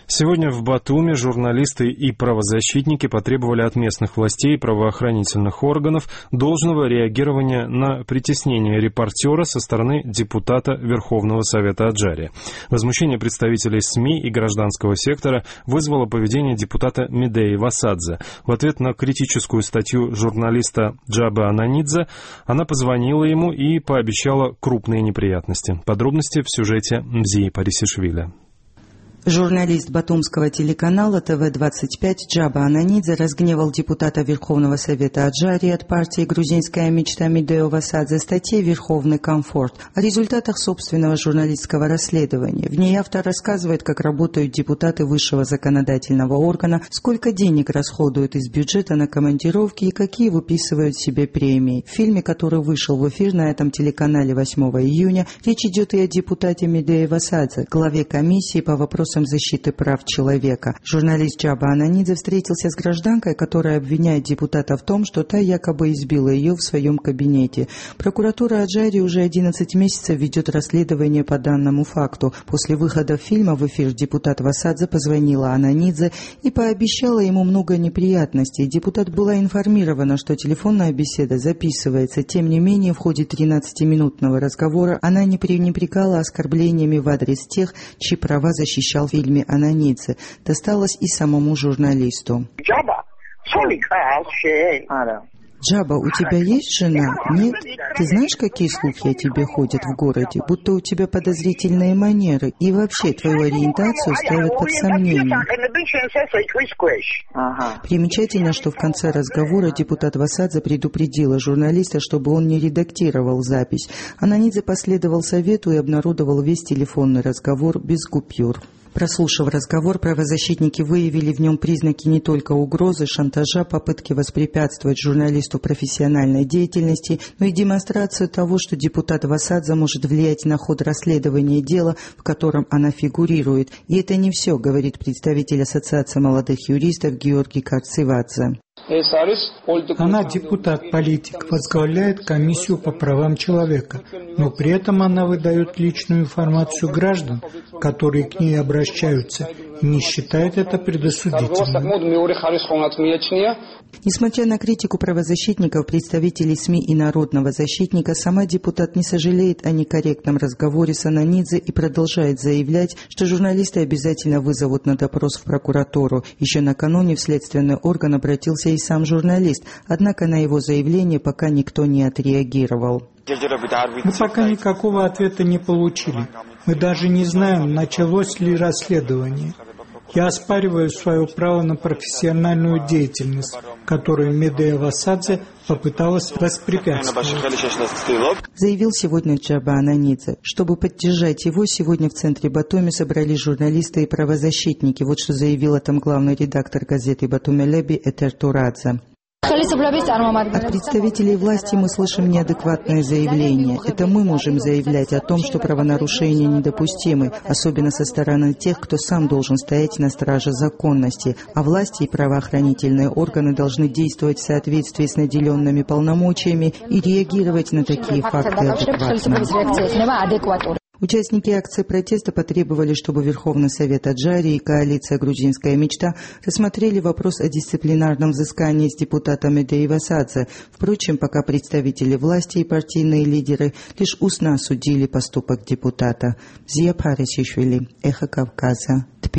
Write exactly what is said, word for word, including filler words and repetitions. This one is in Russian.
Сегодня в Батуми журналисты и правозащитники потребовали от местных властей и правоохранительных органов должного реагирования на притеснение репортера со стороны депутата Верховного Совета Аджария. Возмущение представителей СМИ и гражданского сектора вызвало поведение депутата Медеи Васадзе. В ответ на критическую статью журналиста Джабы Ананидзе она позвонила ему и пообещала крупные неприятности. Подробности в сюжете Мзии Парисишвили. Журналист батумского телеканала тэ вэ двадцать пять Джаба Ананидзе разгневал депутата Верховного Совета Аджарии от партии «Грузинская мечта» Медею Васадзе статьей «Верховный комфорт» о результатах собственного журналистского расследования. В ней автор рассказывает, как работают депутаты высшего законодательного органа, сколько денег расходуют из бюджета на командировки и какие выписывают себе премии. В фильме, который вышел в эфир на этом телеканале восьмого июня, речь идет и о депутате Медее Васадзе, главе комиссии по вопросам защиты прав человека. Журналист Джаба Ананидзе встретился с гражданкой, которая обвиняет депутата в том, что та якобы избила ее в своем кабинете. Прокуратура Аджарии уже одиннадцать месяцев ведет расследование по данному факту. После выхода фильма в эфир депутат Васадзе позвонила Ананидзе и пообещала ему много неприятностей. Депутат была информирована, что телефонная беседа записывается. Тем не менее, в ходе тринадцатиминутного разговора она не пренебрегала оскорблениями в адрес тех, чьи права защищал в фильме Ананидзе. Досталось и самому журналисту. Джаба, у тебя есть жена? Нет? Ты знаешь, какие слухи о тебе ходят в городе? Будто у тебя подозрительные манеры. И вообще твою ориентацию ставят под сомнение. Ага. Примечательно, что в конце разговора депутат Васадзе предупредила журналиста, чтобы он не редактировал запись. Ананидзе последовал совету и обнародовал весь телефонный разговор без купюр. Прослушав разговор, правозащитники выявили в нем признаки не только угрозы, шантажа, попытки воспрепятствовать журналисту профессиональной деятельности, но и демонстрацию того, что депутат Васадзе может влиять на ход расследования дела, в котором она фигурирует. И это не все, говорит представитель Ассоциации молодых юристов Георгий Карцевадзе. Она депутат-политик, возглавляет комиссию по правам человека, но при этом она выдает личную информацию граждан, которые к ней обращаются, и не считает это предосудительным. Несмотря на критику правозащитников, представителей СМИ и народного защитника, сама депутат не сожалеет о некорректном разговоре с Ананидзе и продолжает заявлять, что журналисты обязательно вызовут на допрос в прокуратуру. Еще накануне в следственный орган обратился и сам журналист, однако на его заявление пока никто не отреагировал. Мы пока никакого ответа не получили. Мы даже не знаем, началось ли расследование. Я оспариваю свое право на профессиональную деятельность, которую Медея Васадзе попыталась воспрепятствовать. Заявил сегодня Джаба Ананидзе. Чтобы поддержать его, сегодня в центре Батуми собрались журналисты и правозащитники. Вот что заявил о том главный редактор газеты «Батуми Леби» Этер Турадзе. От представителей власти мы слышим неадекватные заявления. Это мы можем заявлять о том, что правонарушения недопустимы, особенно со стороны тех, кто сам должен стоять на страже законности. А власти и правоохранительные органы должны действовать в соответствии с наделенными полномочиями и реагировать на такие факты адекватно. Участники акции протеста потребовали, чтобы Верховный Совет Аджарии и коалиция «Грузинская мечта» рассмотрели вопрос о дисциплинарном взыскании с депутатом Медеей Васадзе. Впрочем, пока представители власти и партийные лидеры лишь устно осудили поступок депутата. Мзия Парисишвили, Эхо Кавказа.